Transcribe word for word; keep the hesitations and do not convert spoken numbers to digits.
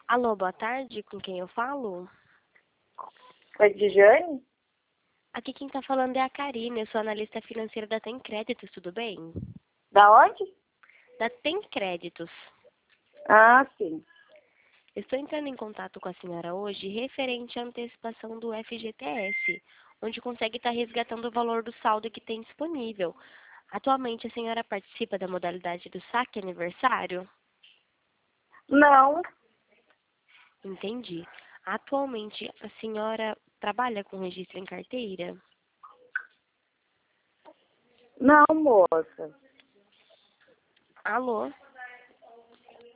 Alô, boa tarde, com quem eu falo? Oi, Dijane? Aqui quem tá falando é a Karine, eu sou analista financeira da Tem Créditos, tudo bem? Da onde? Da Tem Créditos. Ah, sim. Estou entrando em contato com a senhora hoje referente à antecipação do F G T S, onde consegue estar resgatando o valor do saldo que tem disponível. Atualmente a senhora participa da modalidade do saque aniversário? Não, Entendi. Atualmente a senhora trabalha com registro em carteira? não, moça. Alô?